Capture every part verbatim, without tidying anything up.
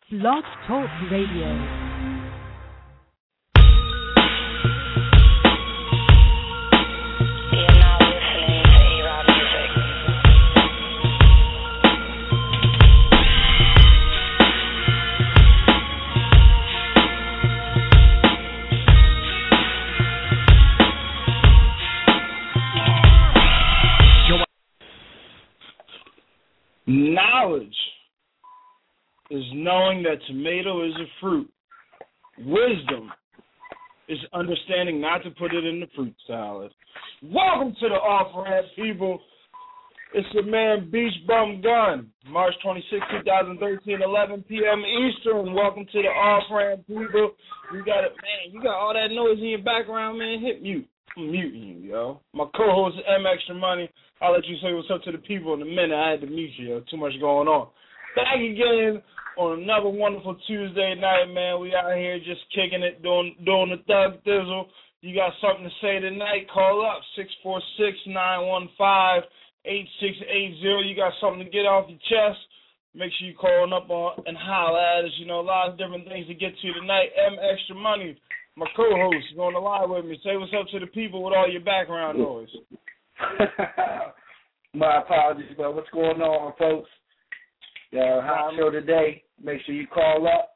Blog Talk Radio. Knowledge is knowing that tomato is a fruit. Wisdom is understanding not to put it in the fruit salad. Welcome to the off-ramp, people. It's your man Beach Bum Gun, March twenty-sixth, twenty thirteen, eleven p.m. Eastern. Welcome to the off-ramp, people. You got it, man. You got all that noise in your background, man. Hit mute. I'm muting you, yo. My co-host M Extra Money. I'll let you say what's up to the people in a minute. I had to mute you, yo. Too much going on. Back again on another wonderful Tuesday night, man. We out here just kicking it, doing doing the thug thizzle. You got something to say tonight? Call up six four six, nine one five, eight six eight zero. You got something to get off your chest? Make sure you calling up on and holler at us. You know, a lot of different things to get to tonight. M Extra Money, my co-host, is on the line with me. Say what's up to the people with all your background noise. My apologies, but what's going on, folks? Uh, hot show today. Make sure you call up.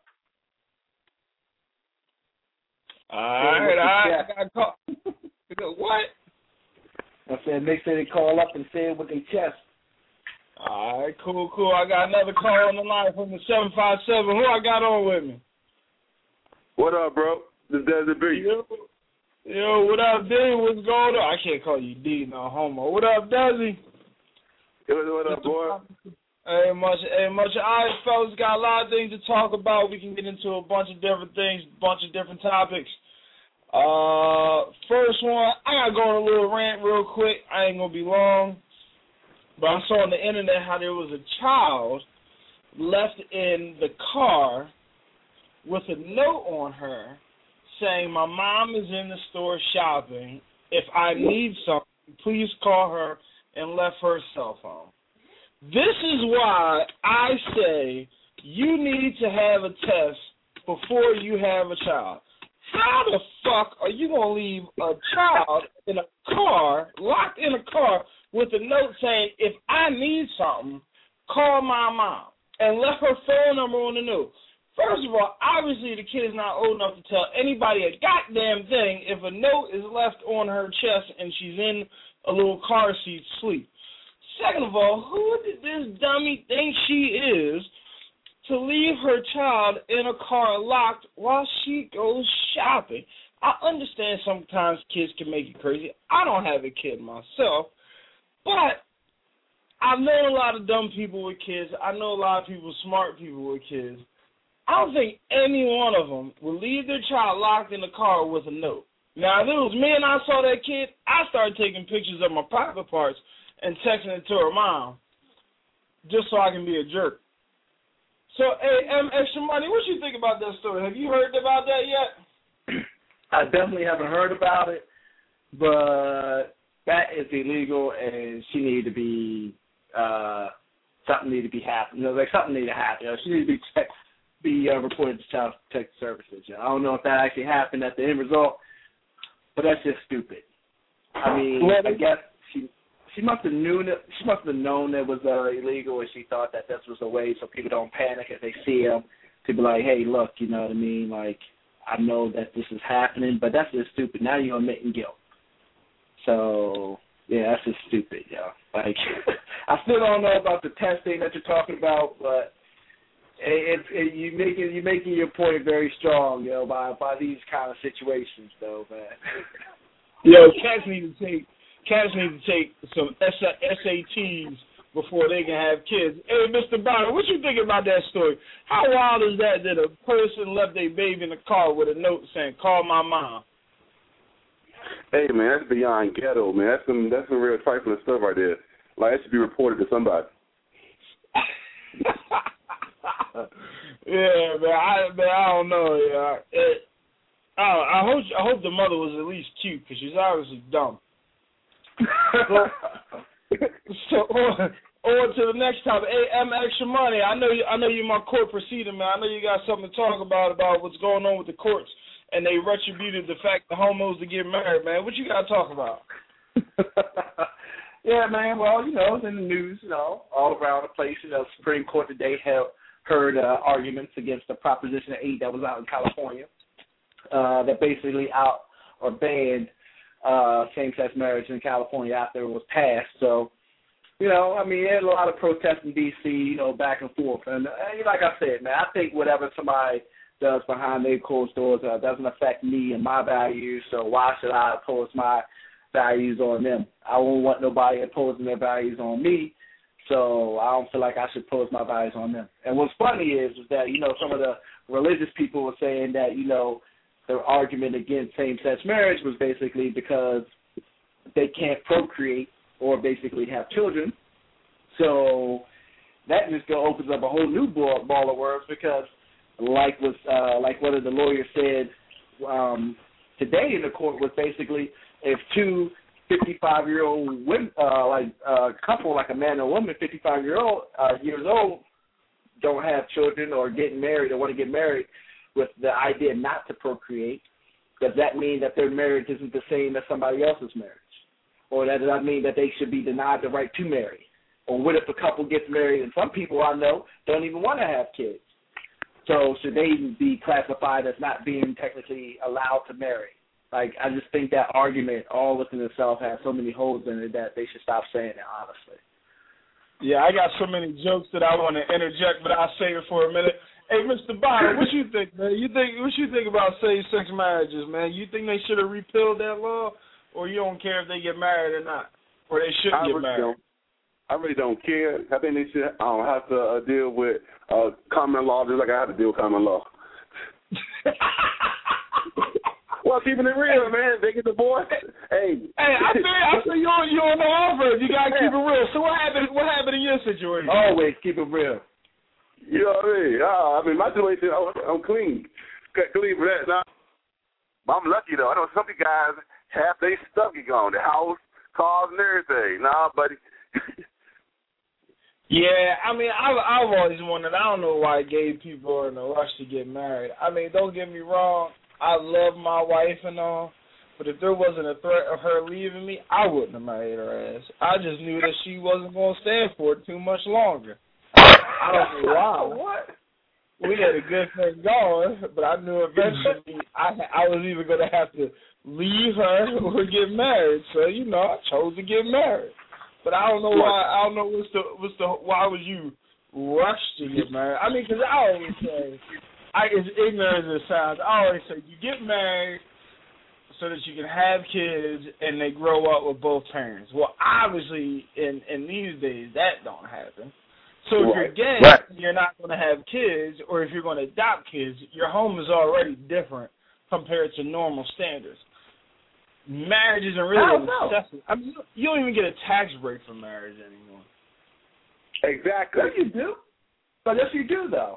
All right, all right. I got call. What? I said make sure they call up and say it with their chest. All right, cool, cool. I got another call on the line from the seven five seven. Who I got on with me? What up, bro? This is Desert B. Yo, yo, what up, D? What's going on? I can't call you D, no homo. What up, Desi? Yo, what up, boy? Hey, much, hey, much. All right, fellas, got a lot of things to talk about. We can get into a bunch of different things, a bunch of different topics. Uh, first one, I gotta go on a little rant real quick. I ain't gonna be long, but I saw on the internet how there was a child left in the car with a note on her saying, "My mom is in the store shopping. If I need something, please call her," and left her cell phone. This is why I say you need to have a test before you have a child. How the fuck are you going to leave a child in a car, locked in a car, with a note saying, if I need something, call my mom, and left her phone number on the note? First of all, obviously the kid is not old enough to tell anybody a goddamn thing if a note is left on her chest and she's in a little car seat sleep. Second of all, who did this dummy think she is to leave her child in a car locked while she goes shopping? I understand sometimes kids can make you crazy. I don't have a kid myself, but I know a lot of dumb people with kids. I know a lot of people, smart people with kids. I don't think any one of them will leave their child locked in the car with a note. Now, if it was me and I saw that kid, I started taking pictures of my private parts and texting it to her mom just so I can be a jerk. So, hey, M Extra Money, what you think about that story? Have you heard about that yet? I definitely haven't heard about it, but that is illegal, and she need to be uh, something need to be happening. You know, like something need to happen. You know, she need to be checked, be uh, reported to Child Protective Services. You know, I don't know if that actually happened at the end result, but that's just stupid. I mean, well, I guess she she must have knew that she must have known it was uh, illegal, and she thought that this was a way so people don't panic if they see him to be like, hey, look, you know what I mean? Like, I know that this is happening, but that's just stupid. Now you're admitting guilt. So yeah, that's just stupid, yo. Like, I still don't know about the testing that you're talking about, but it, it, it, you making you making your point very strong, yo, by by these kind of situations, though, man. Yo, cats need to take cats need to take some S A Ts before they can have kids. Hey, Mister Byron, what you think about that story? How wild is that that a person left their baby in the car with a note saying, "Call my mom"? Hey, man, that's beyond ghetto, man. That's some that's some real trifling stuff right there. Like, that should be reported to somebody. Yeah, man, I, man, I don't know. Yeah, it, I, I hope I hope the mother was at least cute because she's obviously dumb. So, so on, on to the next topic. Hey, M Extra Money. I know you. I know you're my court proceeding, man. I know you got something to talk about about what's going on with the courts, and they retributed the fact the homos to get married, man. What you got to talk about? Yeah, man. Well, you know, it's in the news, you know, all around the place. You know, Supreme Court today held, heard uh, arguments against the Proposition eight that was out in California uh, that basically out or banned uh, same-sex marriage in California after it was passed. So, you know, I mean, there's a lot of protests in D C, you know, back and forth. And, and like I said, man, I think whatever somebody does behind their closed doors uh, doesn't affect me and my values, so why should I oppose my values on them? I won't want nobody imposing their values on me, so I don't feel like I should impose my values on them. And what's funny is, is that, you know, some of the religious people were saying that, you know, the argument against same-sex marriage was basically because they can't procreate or basically have children. So that just go opens up a whole new ball, ball of words because, like was uh, like one of the lawyers said um, today in the court was basically if two fifty-five-year-old women, uh, like a uh, couple, like a man and a woman, fifty-five-year-old uh, years old, don't have children or getting married or want to get married with the idea not to procreate, does that mean that their marriage isn't the same as somebody else's marriage? Or that does that mean that they should be denied the right to marry? Or what if a couple gets married and some people I know don't even want to have kids? So should they be classified as not being technically allowed to marry? Like, I just think that argument all within itself has so many holes in it that they should stop saying it, honestly. Yeah, I got so many jokes that I want to interject, but I'll save it for a minute. Hey, Mister Byron, what you think, man? You think what you think about same-sex marriages, man? You think they should have repealed that law, or you don't care if they get married or not, or they shouldn't I get really married? Don't. I really don't care. I think they should um, have to uh, deal with uh, common law just like I have to deal with common law. Well, keeping it real, man. They get divorced. Hey, hey, I feel I feel you on you on the offer. You gotta keep it real. So what happened? What happened in your situation? Always keep it real. You know what I mean? Uh, I mean, my situation, I'm, I'm clean, clean for that. Now, I'm lucky though. I know some of you guys half their stuff get gone, the house, cars, and everything. Nah, buddy. Yeah, I mean, I've, I've always wondered. I don't know why gay people are in a rush to get married. I mean, don't get me wrong. I love my wife and all, but if there wasn't a threat of her leaving me, I wouldn't have married her ass. I just knew that she wasn't going to stand for it too much longer. I don't know why. What? We had a good thing going, but I knew eventually I I was either going to have to leave her or get married. So, you know, I chose to get married. But I don't know why. I don't know what's the what's the why would you rush to get married? I mean, because I always say, I as ignorant as it sounds, I always say you get married so that you can have kids and they grow up with both parents. Well, obviously, in in these days, that don't happen. So if Right. you're gay, Right. you're not going to have kids, or if you're going to adopt kids, your home is already different compared to normal standards. Marriage isn't really a necessity. I mean, you don't even get a tax break for marriage anymore. Exactly. Yes, you do. But yes, you do, though.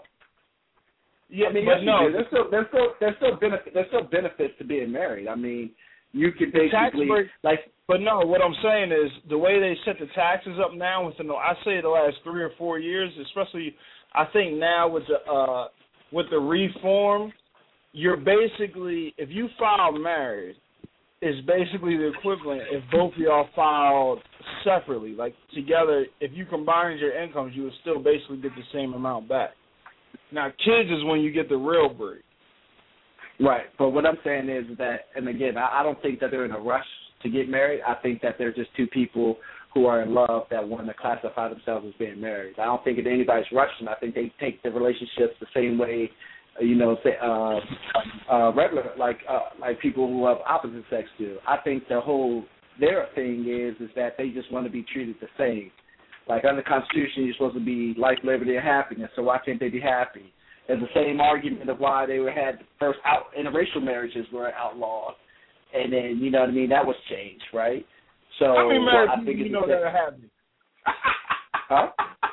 Yeah, I mean, but yes, no. you do. There's still, there's still, there's still benefit, there's still benefits to being married. I mean, you could The tax basically break, like. but no, what I'm saying is the way they set the taxes up now within the, I say the last three or four years, especially I think now with the uh, with the reform, you're basically, if you file married, it's basically the equivalent if both of y'all filed separately, like together. If you combined your incomes, you would still basically get the same amount back. Now, kids is when you get the real break. Right, but what I'm saying is that, and again, I, I don't think that they're in a rush to get married. I think that they're just two people who are in love that want to classify themselves as being married. I don't think that anybody's rushing. I think they take the relationships the same way, you know, say, uh, uh, regular, like uh, like people who have opposite sex do. I think the whole, their thing is is that they just want to be treated the same. Like under the Constitution, you're supposed to be life, liberty, and happiness, so why can't they be happy? It's the same argument of why they were had first out interracial marriages were outlawed, and then you know what I mean. That was changed, right? So How many married well, I people think you it's know that are happy? Huh?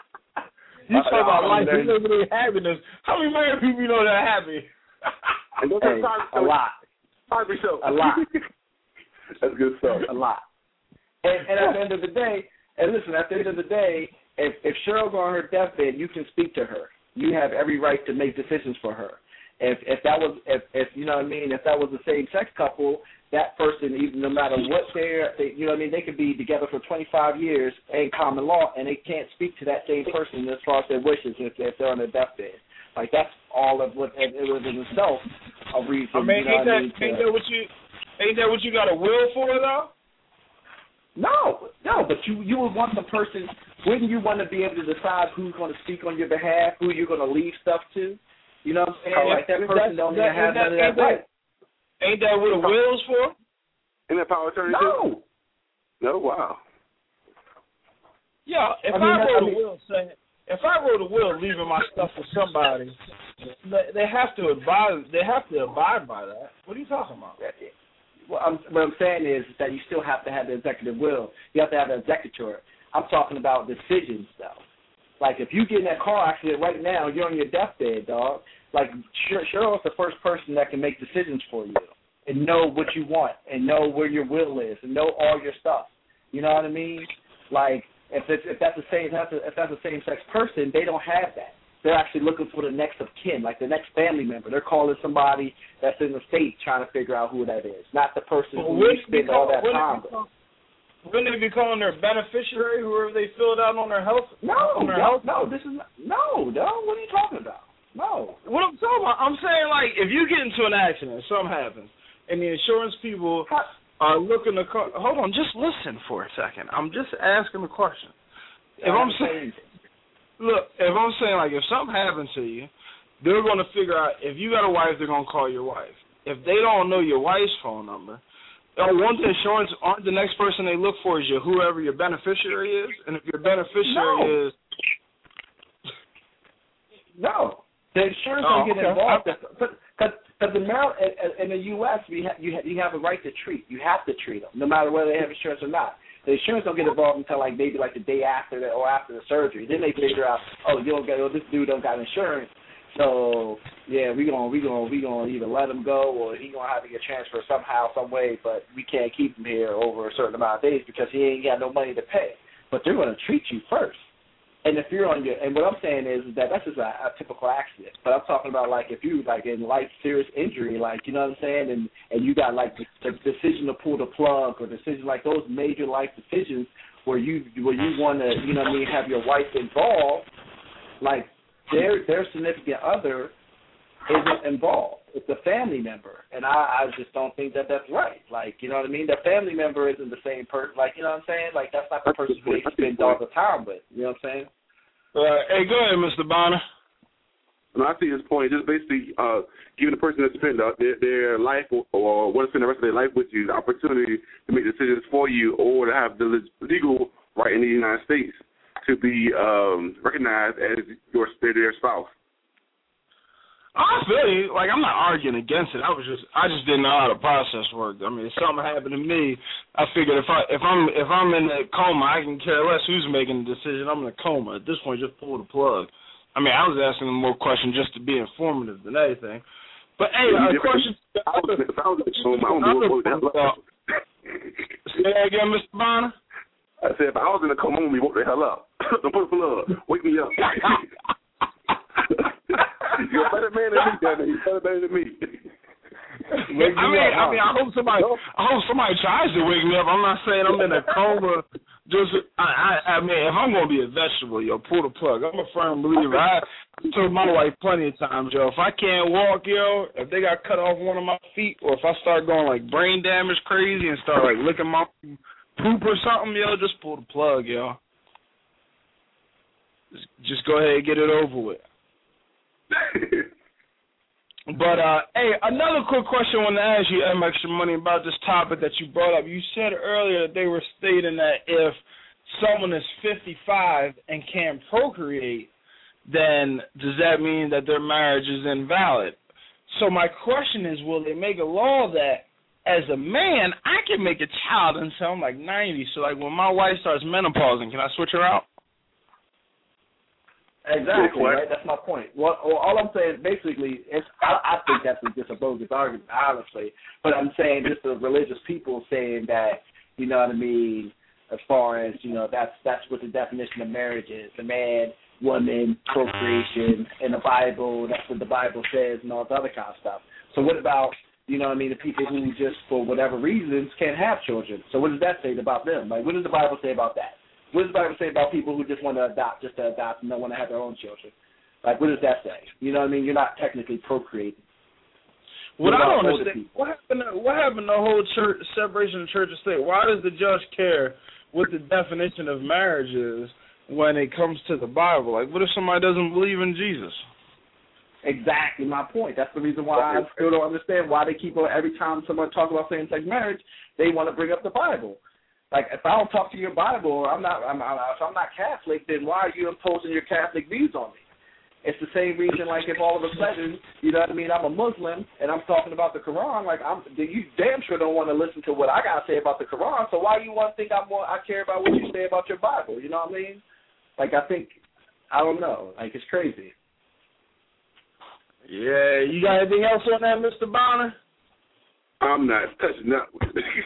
You talk about Uh, life, there's- liberty, and happiness. How many married people you know that are happy? And those Hey, are a lot, Cosby Show. a lot, That's good stuff. a lot. And, and at the end of the day, and listen, at the end of the day, if if Cheryl's on her deathbed, you can speak to her. You have every right to make decisions for her. If if that was if, if you know what I mean, if that was a same sex couple, that person, even no matter what they're, they, you know what I mean, they could be together for twenty-five years in common law, and they can't speak to that same person as far as their wishes if, if they're on their deathbed. Like that's all of what it was in itself a reason. I mean, you know ain't that I mean, ain't to, that what you ain't that what you got a will for though? No, no, but you you would want the person. Wouldn't you want to be able to decide who's going to speak on your behalf, who you're going to leave stuff to? You know what I'm saying? Like that person don't even have none of that right. Ain't that what a will's for? Ain't that power of attorney? No. No, wow. Yeah, if I, I, mean, I wrote I mean, a will saying, if I wrote a will leaving my stuff for somebody, they, they have to abide. They have to abide by that. What are you talking about? Well, I'm, what I'm saying is that you still have to have the executive will. You have to have the executor. I'm talking about decisions, though. Like if you get in that car accident right now, you're on your deathbed, dog. Like Cheryl's the first person that can make decisions for you and know what you want and know where your will is and know all your stuff. You know what I mean? Like if it's, if that's the same if that's a, if that's the same sex person, they don't have that. They're actually looking for the next of kin, like the next family member. They're calling somebody that's in the state trying to figure out who that is, not the person well, who you spend all that time with. Wouldn't they be calling their beneficiary, whoever they filled out on their health? No, on their no, health? no, this is not, no, no. What are you talking about? No. What I'm talking about, I'm saying like if you get into an accident, something happens, and the insurance people are looking to call, hold on, just listen for a second. I'm just asking the question. If I'm saying, look, if I'm saying like if something happens to you, they're going to figure out if you got a wife, they're going to call your wife. If they don't know your wife's phone number, oh, won't the insurance, aren't the next person they look for is your whoever your beneficiary is? And if your beneficiary no. is... No. The insurance oh, don't get okay. involved. Because in, in the U S, we ha, you, ha, you have a right to treat. You have to treat them, no matter whether they have insurance or not. The insurance don't get involved until like maybe like the day after the, or after the surgery. Then they figure out, oh, you don't get, oh, this dude don't got insurance. So yeah, we gonna we gonna we gonna either let him go or he gonna have to get transferred somehow, some way. But we can't keep him here over a certain amount of days because he ain't got no money to pay. But they're gonna treat you first. And if you're on your, and what I'm saying is that that's just a, a typical accident. But I'm talking about like if you like in life serious injury, like you know what I'm saying, and and you got like the, the decision to pull the plug or decision like those major life decisions where you where you want to you know what I mean have your wife involved, like. Their their significant other isn't involved. It's a family member, and I, I just don't think that that's right. Like, you know what I mean? The family member isn't the same person. Like, you know what I'm saying? Like, that's not the person who they spend all the time with. You know what I'm saying? Uh, hey, go ahead, Mister Bonner. No, I see his point. Just basically uh, giving the person that spend uh, their, their life or, or want to spend the rest of their life with you the opportunity to make decisions for you or to have the legal right in the United States to be um, recognized as your their spouse. I feel you. Like, I'm not arguing against it. I was just, I just didn't know how the process worked. I mean, if something happened to me, I figured if I, if I'm, if I'm in a coma, I can care less who's making the decision. I'm in a coma at this point. Just pull the plug. I mean, I was asking them more questions just to be informative than anything. But hey, a question. I was in a coma. I don't know what the hell up. Say that again, Mister Bonner. I said, if I was in a coma, I'm going to be woke the hell up. Don't put a plug. Wake me up. You're a better man than me, Danny. You're better than me. I mean, I mean, I hope somebody, I hope somebody tries to wake me up. I'm not saying I'm in a coma. Just, I, I, I mean, if I'm going to be a vegetable, yo, pull the plug. I'm a firm believer. I, I told my wife plenty of times, yo, if I can't walk, yo, if they got cut off one of my feet, or if I start going like brain damage crazy and start like licking my poop or something, yo, just pull the plug, yo. Just, just go ahead and get it over with. But, uh, hey, another quick question I want to ask you, M Extra Money, about this topic that you brought up. You said earlier that they were stating that if someone is fifty-five and can't procreate, then does that mean that their marriage is invalid? So my question is, will they make a law that as a man, I can make a child until I'm like ninety. So, like, when my wife starts menopausing, can I switch her out? Exactly, right? That's my point. Well, all I'm saying is basically, it's, I, I think that's just a bogus argument, honestly. But I'm saying just the religious people saying that, you know what I mean, as far as, you know, that's that's what the definition of marriage is. The man, woman, procreation, in the Bible, that's what the Bible says and all the other kind of stuff. So what about, you know what I mean, the people who just, for whatever reasons, can't have children? So what does that say about them? Like, what does the Bible say about that? What does the Bible say about people who just want to adopt, just to adopt and don't want to have their own children? Like, what does that say? You know what I mean? You're not technically procreating. What, what I don't understand, what happened to, what happened to the whole church, separation of church and state? Why does the judge care what the definition of marriage is when it comes to the Bible? Like, what if somebody doesn't believe in Jesus? Exactly my point. That's the reason why I still don't understand why they keep on, every time someone talks about same-sex marriage, they want to bring up the Bible. Like, if I don't talk to your Bible, I'm not, I'm, I'm, if I'm not Catholic, then why are you imposing your Catholic views on me? It's the same reason, like, if all of a sudden, you know what I mean, I'm a Muslim and I'm talking about the Quran, like, I'm, you damn sure don't want to listen to what I got to say about the Quran, so why do you want to think I'm more, I care about what you say about your Bible, you know what I mean? Like, I think, I don't know, like, it's crazy. Yeah, you got anything else on that, Mister Bonner? I'm not touching that one.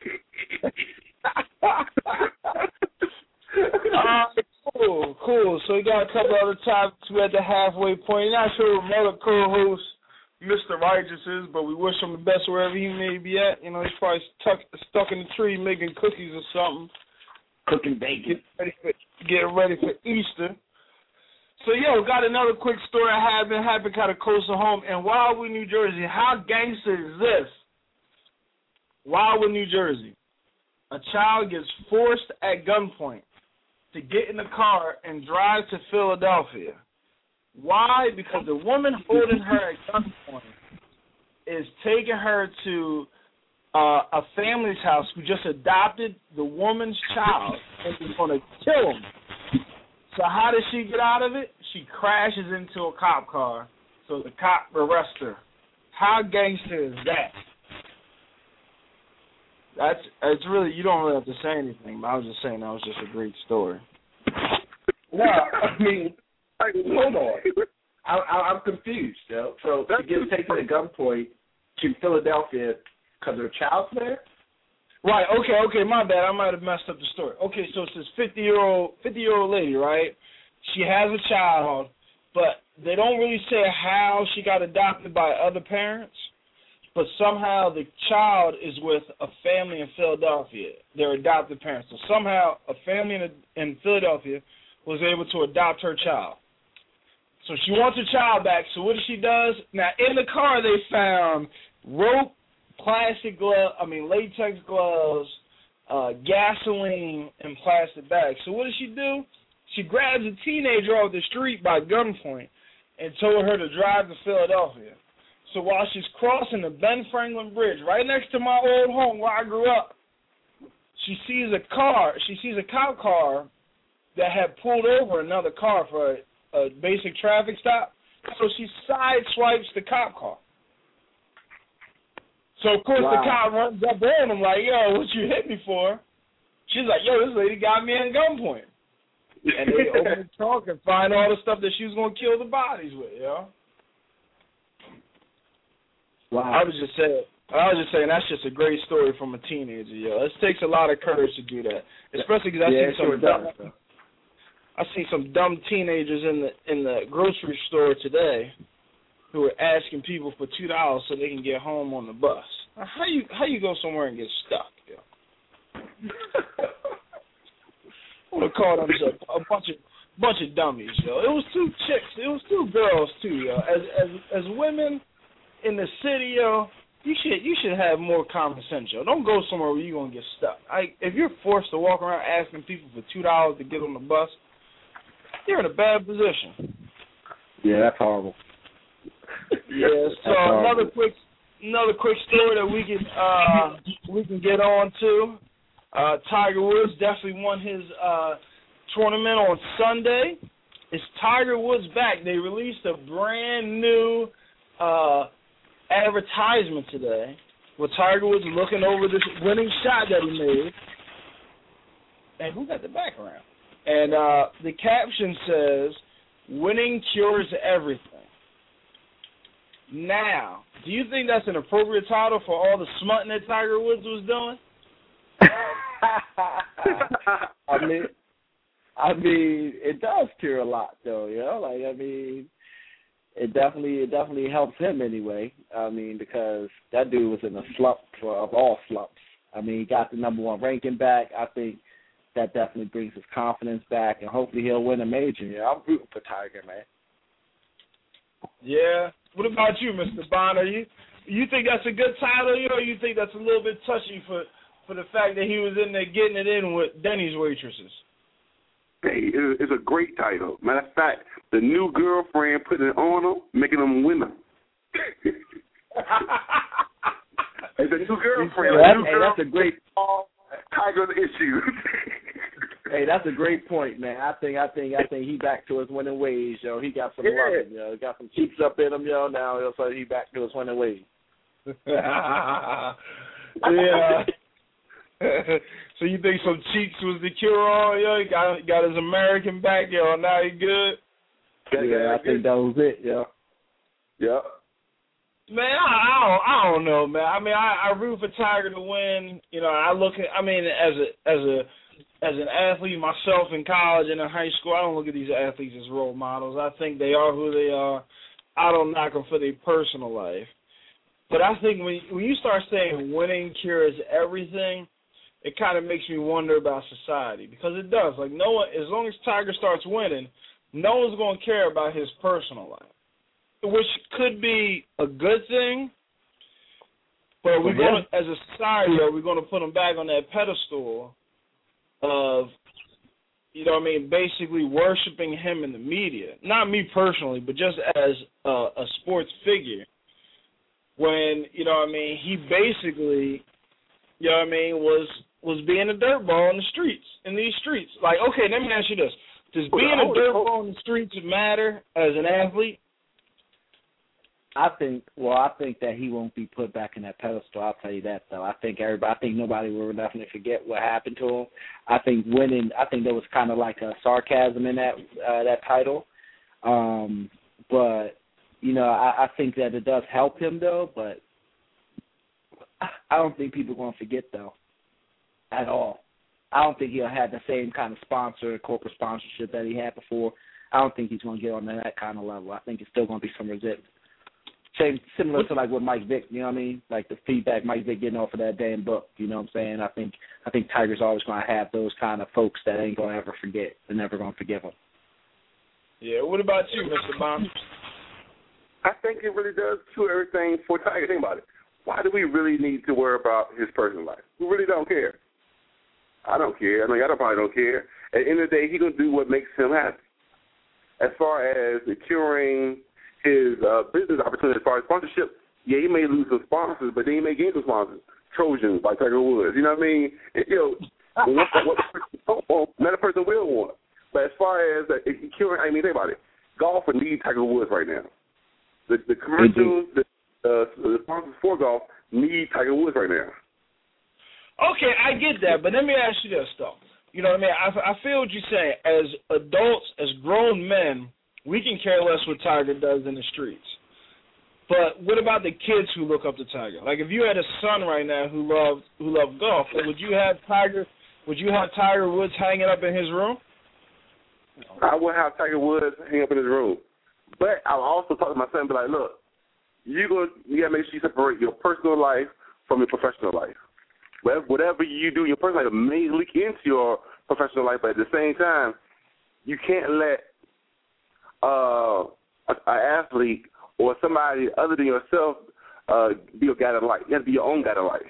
uh, cool, cool. So we got a couple other topics. We're at the halfway point. Not sure what another co-host Mister Righteous is, but we wish him the best wherever he may be at. You know, he's probably stuck stuck in the tree making cookies or something. Cooking bacon. Getting ready for, getting ready for Easter. So, yo, got another quick story I have been happening kind of close to home. In Wildwood, New Jersey, how gangster is this? Wildwood, New Jersey. A child gets forced at gunpoint to get in the car and drive to Philadelphia. Why? Because the woman holding her at gunpoint is taking her to uh, a family's house who just adopted the woman's child and is going to kill him. So how does she get out of it? She crashes into a cop car, so the cop arrests her. How gangster is that? That's it's really, you don't really have to say anything, but I was just saying that was just a great story. No, I mean, hold on. I, I, I'm confused, yo. So she gets taken at gunpoint to Philadelphia because her child's there? Right, okay, okay, my bad. I might have messed up the story. Okay, so it's this fifty-year-old fifty-year-old lady, right? She has a child, but they don't really say how she got adopted by other parents, but somehow the child is with a family in Philadelphia, their adopted parents. So somehow a family in, in Philadelphia was able to adopt her child. So she wants her child back, so what she does? Now, in the car they found rope, plastic glove, I mean latex gloves, uh, gasoline, and plastic bags. So what does she do? She grabs a teenager off the street by gunpoint and told her to drive to Philadelphia. So while she's crossing the Ben Franklin Bridge, right next to my old home where I grew up, she sees a car, she sees a cop car that had pulled over another car for a, a basic traffic stop. So she sideswipes the cop car. So, of course, wow. The cop runs up on him like, yo, what you hit me for? She's like, yo, this lady got me at gunpoint. And they open the trunk and find all the stuff that she was going to kill the bodies with, yo. Wow. I was just saying, I was just saying that's just a great story from a teenager, yo. It takes a lot of courage to do that, especially because I yeah, see some dumb, I see some dumb teenagers in the in the grocery store today who are asking people for two dollars so they can get home on the bus. How you how you go somewhere and get stuck, yo? I would call them a, a bunch of bunch of dummies, yo. It was two chicks, it was two girls too, yo. As as as women in the city, yo, you should you should have more common sense, yo. Don't go somewhere where you're gonna get stuck. I, if you're forced to walk around asking people for two dollars to get on the bus, you're in a bad position. Yeah, that's horrible. Yeah, so another quick another quick story that we can uh, we can get on to. Uh, Tiger Woods definitely won his uh, tournament on Sunday. It's Tiger Woods back. They released a brand new uh, advertisement today with Tiger Woods looking over this winning shot that he made. And who got the background? And uh, the caption says, "Winning cures everything." Now, do you think that's an appropriate title for all the smutting that Tiger Woods was doing? I mean, I mean, it does cure a lot, though. You know, like I mean, it definitely, it definitely helps him anyway. I mean, because that dude was in a slump for, of all slumps. I mean, he got the number one ranking back. I think that definitely brings his confidence back, and hopefully he'll win a major. Yeah, I'm rooting for Tiger, man. Yeah. What about you, Mister Bonner? You you think that's a good title, or you think that's a little bit touchy for, for the fact that he was in there getting it in with Denny's waitresses? Hey, it's a great title. Matter of fact, the new girlfriend put it on him, making him winner. It's a new girlfriend. That's, a new hey, girlfriend. that's a great. Tiger's issue. Hey, that's a great point, man. I think, I think, I think he back to his winning ways, yo. He got some Yeah. loving, yo. He got some cheeks up in him, yo. Now, yo, so he back to his winning ways. Yeah. So you think some cheeks was the cure all? Yo, he got got his American back, yo. Now he good. Yeah, I think that was it, yo. Yep. Man, I, I don't, I don't know, man. I mean, I, I root for Tiger to win. You know, I look at, I mean, as a as a as an athlete myself in college and in high school, I don't look at these athletes as role models. I think they are who they are. I don't knock them for their personal life. But I think when when you start saying winning cures everything, it kind of makes me wonder about society, because it does. Like, no one, as long as Tiger starts winning, no one's going to care about his personal life, which could be a good thing. But we're going to, as a society, are we going to put him back on that pedestal of, you know what I mean, basically worshiping him in the media? Not me personally, but just as a, a sports figure. When, you know what I mean, he basically, you know what I mean, was was being a dirtball in the streets, in these streets. Like, okay, let me ask you this. Does being a dirtball in the streets matter as an athlete? I think, well, I think that he won't be put back in that pedestal. I'll tell you that, though. I think everybody, I think nobody will definitely forget what happened to him. I think winning, I think there was kind of like a sarcasm in that uh, that title. Um, but, you know, I, I think that it does help him, though, but I don't think people are going to forget, though, at all. I don't think he'll have the same kind of sponsor, corporate sponsorship that he had before. I don't think he's going to get on that kind of level. I think it's still going to be some resentment. Same, similar to like with Mike Vick, you know what I mean? Like the feedback Mike Vick getting off of that damn book, you know what I'm saying? I think I think Tiger's always going to have those kind of folks that ain't going to ever forget. They're never going to forgive him. Yeah, what about you, Mister Bond? I think it really does cure everything for Tiger. Think about it. Why do we really need to worry about his personal life? We really don't care. I don't care. I know y'all probably don't care. At the end of the day, he's going to do what makes him happy. As far as the curing his uh, business opportunity, as far as sponsorship, yeah, he may lose some sponsors, but then he may gain some sponsors. Trojans, like Tiger Woods. You know what I mean? And, you know, what, what the person don't want, another person will want. But as far as uh, curing, I mean, think about it. Golf needs Tiger Woods right now. The, the commercials, the, uh, the sponsors for golf need Tiger Woods right now. Okay, I get that, but let me ask you this, though. You know what I mean? I, I feel what you're saying. As adults, as grown men, we can care less what Tiger does in the streets. But what about the kids who look up to Tiger? Like, if you had a son right now who loved who loved golf, would you have Tiger? Would you have Tiger Woods hanging up in his room? I would have Tiger Woods hang up in his room, but I'll also talk to my son and be like, look, you gonna you gotta make sure you separate your personal life from your professional life. Whatever you do in your personal life may leak into your professional life, but at the same time, you can't let uh, an athlete or somebody other than yourself uh, be your guide of life. You have to be your own guide of life.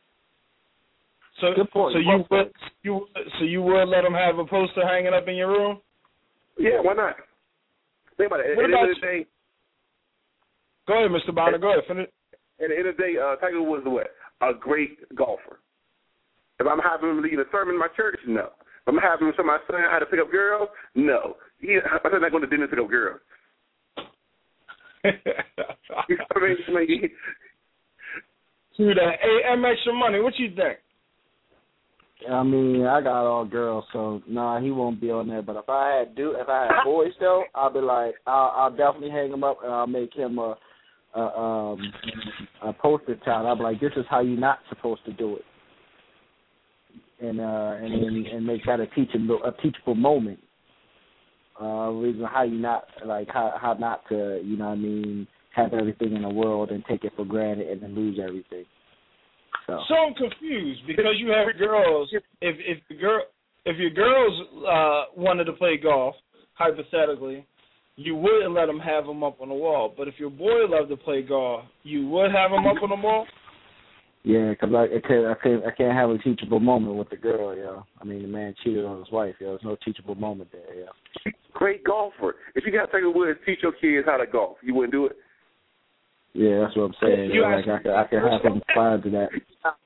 So, so you would you so you would let him have a poster hanging up in your room? Yeah, why not? Think about it. What at about the end of the day, go ahead, Mister Bonner. Go ahead. Finish. At the end of the day, uh, Tiger Woods is what? A great golfer. If I'm having him lead a sermon in my church, no. If I'm having him show my son how to pick up girls, no. He, my son's not going to dinner to pick up girls. You know what I mean? I mean True that. Hey, M extra money. What you think? I mean, I got all girls, so nah, he won't be on there. But if I had do, if I had boys though, I'll be like, I'll, I'll definitely hang him up and I'll make him a, a um a poster child. I'll be like, this is how you're not supposed to do it. and uh, and and, and make that a teachable a teachable moment. Uh, reason how you not like how how not to you know what I mean have everything in the world and take it for granted and then lose everything. So, so I'm confused because you have girls. If if the girl if your girls uh, wanted to play golf, hypothetically, you wouldn't let them have them up on the wall. But if your boy loved to play golf, you would have them up on the wall. Yeah, because I, I can't I can't I can't have a teachable moment with the girl, yo. I mean, the man cheated on his wife, yo. There's no teachable moment there, yo. Great golfer. If you got Tiger Woods teach your kids how to golf, you wouldn't do it? Yeah, that's what I'm saying. You like I can, I can have him inspired to that.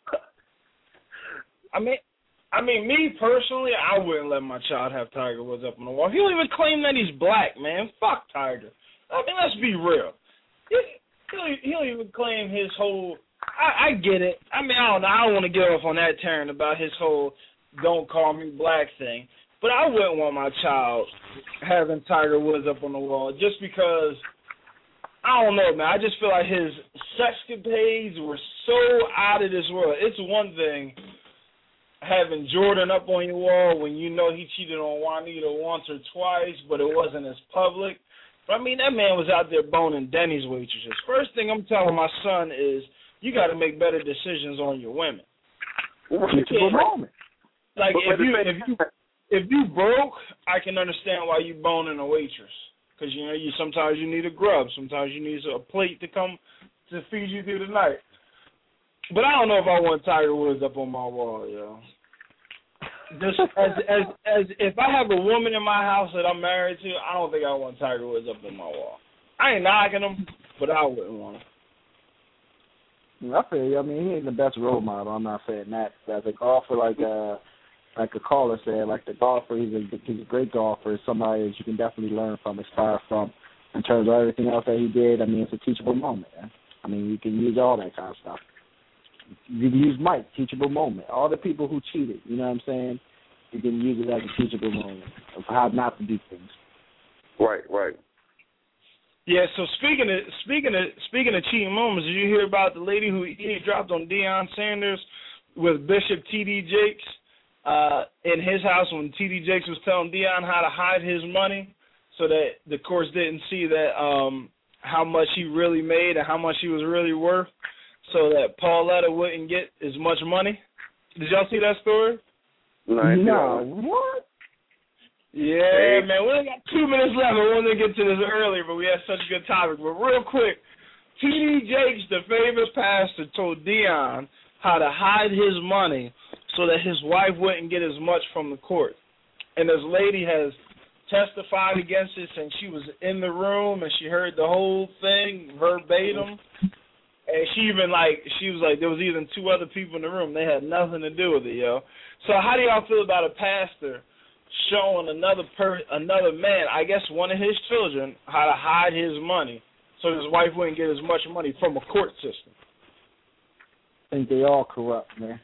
I mean, I mean, me personally, I wouldn't let my child have Tiger Woods up on the wall. He don't even claim that he's black, man. Fuck Tiger. I mean, let's be real. He, he'll, he'll even claim his whole. I, I get it. I mean, I don't know. I don't want to get off on that turn about his whole "don't call me black" thing. But I wouldn't want my child having Tiger Woods up on the wall just because. I don't know, man. I just feel like his sexcapades were so out of this world. It's one thing having Jordan up on your wall when you know he cheated on Juanita once or twice, but it wasn't as public. But, I mean, that man was out there boning Denny's waitresses. First thing I'm telling my son is you got to make better decisions on your women. Teachable moment. Like, if you, if you if you broke, I can understand why you boning a waitress. Because, you know, you sometimes you need a grub. Sometimes you need a plate to come to feed you through the night. But I don't know if I want Tiger Woods up on my wall, yo. Just as as as if I have a woman in my house that I'm married to, I don't think I want Tiger Woods up on my wall. I ain't knocking him, but I wouldn't want him. I feel you. I mean, he ain't the best role model. I'm not saying that. As a golfer, like uh, like a caller said, like the golfer, he's a he's a great golfer. Somebody that you can definitely learn from, aspire from. In terms of everything else that he did, I mean, it's a teachable moment. Man. I mean, you can use all that kind of stuff. You can use Mike, teachable moment. All the people who cheated, you know what I'm saying? You can use it as a teachable moment of how not to do things. Right, right. Yeah. So speaking of speaking of speaking of cheating moments, did you hear about the lady who he dropped on Deion Sanders with Bishop T D Jakes uh, in his house when T D Jakes was telling Deion how to hide his money so that the courts didn't see that um, how much he really made and how much he was really worth, so that Pauletta wouldn't get as much money? Did y'all see that story? No. no. What? Yeah, hey. Man, we only got two minutes left. I wanted to get to this earlier, but we had such a good topic. But real quick, T D Jakes, the famous pastor, told Deion how to hide his money so that his wife wouldn't get as much from the court. And this lady has testified against it since she was in the room and she heard the whole thing verbatim. And she even, like, she was like, there was even two other people in the room. They had nothing to do with it, yo. So how do y'all feel about a pastor showing another per another man, I guess one of his children, how to hide his money so his wife wouldn't get as much money from a court system? I think they all corrupt, man.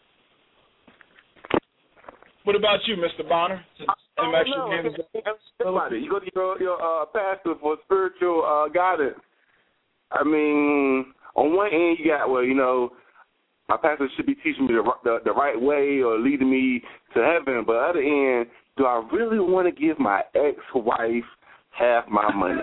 What about you, Mister Bonner? I don't know. You go to your, your uh, pastor for spiritual uh, guidance. I mean, on one end, you got, well, you know, my pastor should be teaching me the, the, the right way or leading me to heaven. But on the other end, do I really want to give my ex-wife half my money?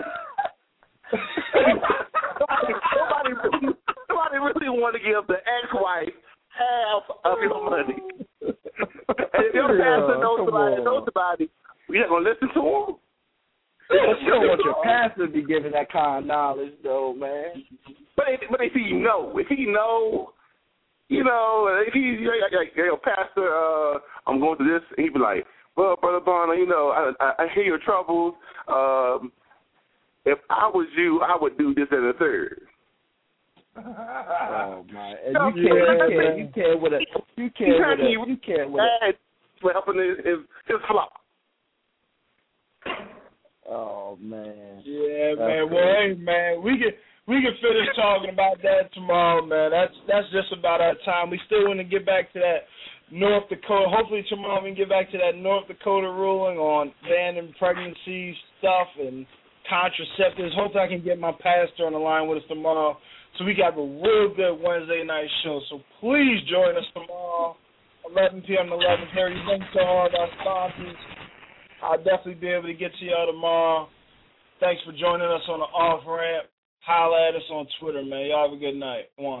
nobody, nobody, nobody really want to give the ex-wife half of your money. And if your pastor knows somebody, knows somebody, you're not going to listen to him? You don't want your pastor to be giving that kind of knowledge, though, man. But if, but if he know, if he know, you know, if he's like, like, yo, pastor, uh, I'm going through this, and he'd be like, well, Brother Bonner, you know, I, I, I hear your troubles. Um, if I was you, I would do this and the third. Oh my! And you can't, you can't with a, you can't with a, you can't with a. For helping his, his, his flop. Oh man. Yeah, that's man. Well, hey, man, we can we can finish talking about that tomorrow, man. That's that's just about our time. We still want to get back to that North Dakota. Hopefully tomorrow we can get back to that North Dakota ruling on banning pregnancy stuff and contraceptives. Hopefully I can get my pastor on the line with us tomorrow, so we got a real good Wednesday night show. So please join us tomorrow. eleven p.m. to eleven thirty. Thanks to all of our sponsors. I'll definitely be able to get to y'all tomorrow. Thanks for joining us on the off ramp. Holla at us on Twitter, man. Y'all have a good night. One.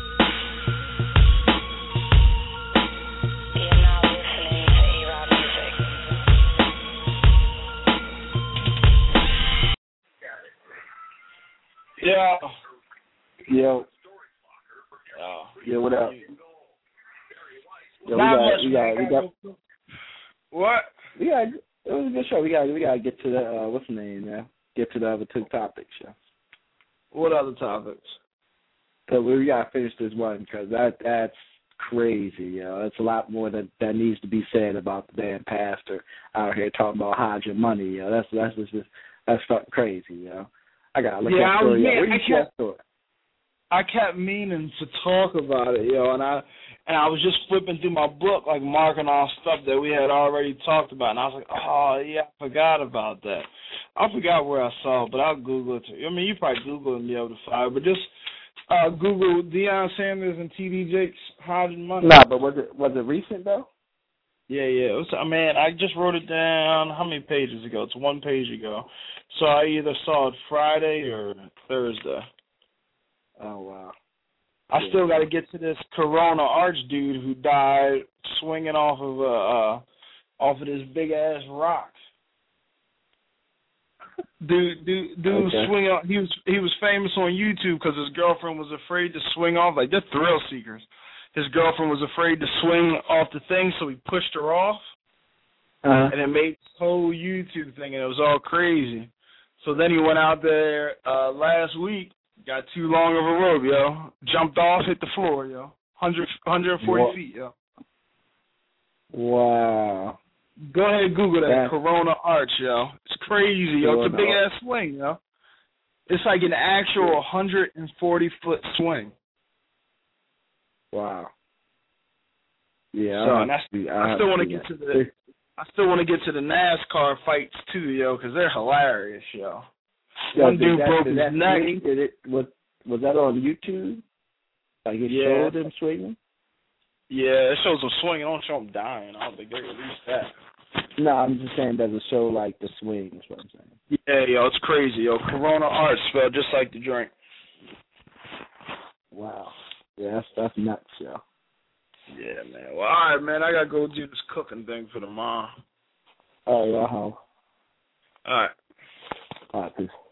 Yeah. Yo. Oh. Yo, what up? Yo, we Not got, much, we got, we got, what? we got, it was a good show. We got, we got to get to the, uh, what's the name now? Get to the other two topics, yo. What other topics? So we got to finish this one because that, that's crazy, yo. That's a lot more that, that needs to be said about the damn pastor out here talking about hiding money, yo. That's, that's just, that's fucking crazy, yo. I got to look yeah, that story yeah, up. Where do you I see that story? I kept meaning to talk about it, yo, and I and I was just flipping through my book, like marking off stuff that we had already talked about, and I was like, oh, yeah, I forgot about that. I forgot where I saw it, but I'll Google it. I mean, you probably Google it and be able to find it, but just uh, Google Deion Sanders and T D Jakes hiding money. No, but was it was it recent, though? Yeah, yeah. It was, I mean, I just wrote it down, how many pages ago? It's one page ago. So I either saw it Friday or Thursday. Oh, wow. I yeah. still got to get to this Corona Arch dude who died swinging off of a uh, off of this big ass rock. Dude, dude, dude, okay. swinging. He was he was famous on YouTube because his girlfriend was afraid to swing off. Like they're thrill seekers. His girlfriend was afraid to swing off the thing, so he pushed her off, uh-huh. and it made this whole YouTube thing, and it was all crazy. So then he went out there uh, last week. Got too long of a rope, yo. Jumped off, hit the floor, yo. one hundred, one hundred forty what? Feet, yo. Wow. Go ahead and Google that. That's Corona Arch, yo. It's crazy, yo. It's a big-ass swing, yo. It's like an actual one hundred forty-foot swing. Wow. Yeah. So, and I, I, I still want to get to the I still want to get to the NASCAR fights, too, yo, because they're hilarious, yo. Yo, One dude that, broke his that neck. Swing, did it, was, was that on YouTube? Like it yeah. showed him swinging? Yeah, it shows him swinging. Don't show him dying. I don't think they released that. No, I'm just saying does it show like the swing is what I'm saying. Yeah, yo, it's crazy, yo. Corona Arch spelled just like the drink. Wow. Yeah, that's, that's nuts, yo. Yeah, man. Well, all right, man. I got to go do this cooking thing for tomorrow. All right, uh-huh. All right. All right, peace.